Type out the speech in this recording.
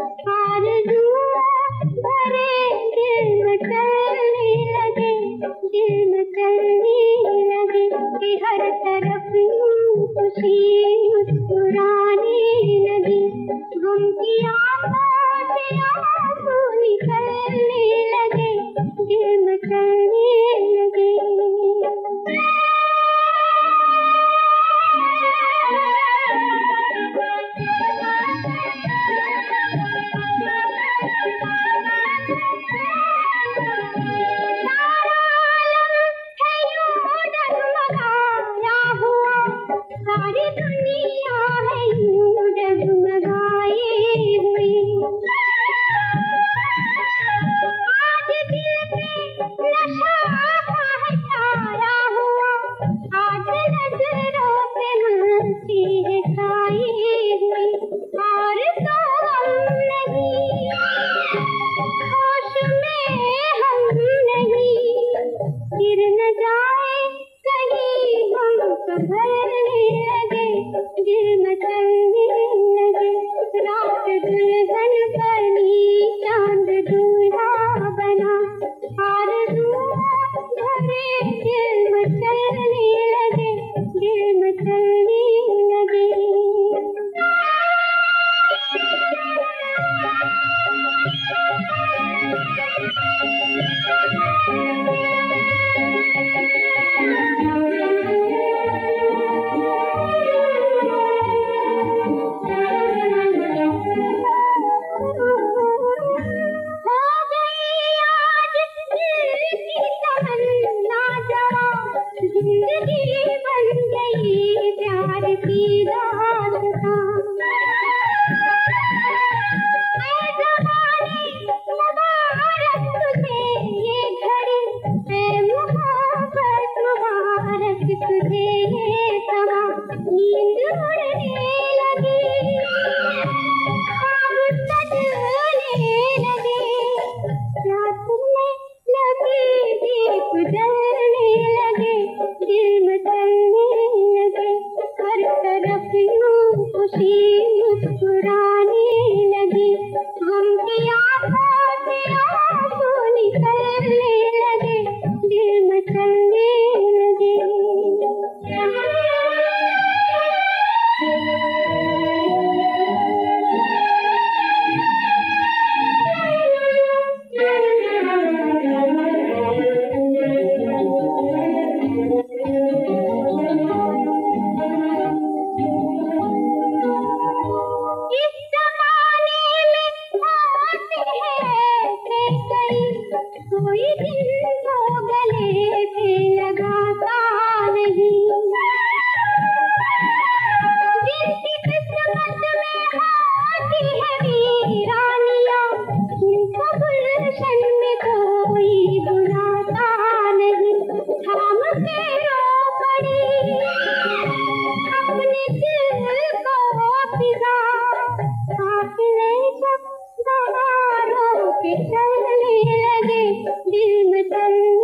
आरज़ुओं भरे दिल में चलने लगे, दिल में चलने लगे कि हर तरफ यूं खुशी मुस्कुराने लगी। गम की आंखों से आंसू निकलने लगे, दिल में चलने लगे। सारी दुनिया है यूं डगमगाए हुई। आज दिल पे नशा है छाया हुआ, आज नजरों पे हंसी है छाई हुई। और तो हम नहीं, होश में हम नहीं, गिर न जाए कहीं हम संभलने लगे, दिल मचलने लगे। रात दुल्हन बनी, चांद दूल्हा बना, आरज़ुओं भरे दिल मचलने लगे, दिल मचलने लगे। जिंदगी बन गई प्यार की दास्तां। ऐ ज़माने मुबारक तुझे ये घड़ी, ऐ मोहब्बत मुबारक तुझे ये समा। नींद उड़ने लगी, ख्वाब सजने लगे, रात में लगे दीप जलने लगे, दिल मचलने लगे। हर तरफ यूं खुशी मुस्कुराने लगी, गम की आंखों से आंसू निकलने लगे, दिल मचलने लगे। कोई दिल को गले पे लगाता नहीं, जिनकी किस्मत में होती है वीरानियां, उनको गुलशन में कोई बुलाता नहीं। थाम के रो पड़ी अपने दिल को फिजा, काफिले सब बहारों के चलने लगे, दिल में चल